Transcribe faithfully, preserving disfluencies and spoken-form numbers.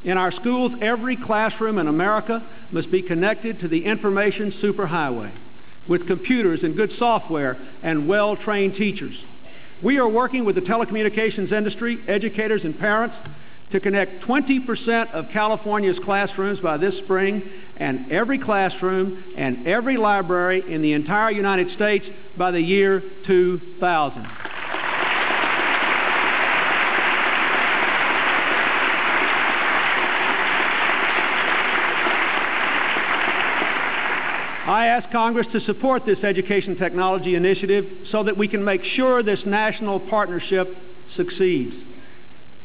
In our schools, every classroom in America must be connected to the information superhighway with computers and good software and well-trained teachers. We are working with the telecommunications industry, educators, and parents to connect twenty percent of California's classrooms by this spring, and every classroom and every library in the entire United States by the year two thousand. I ask Congress to support this education technology initiative so that we can make sure this national partnership succeeds.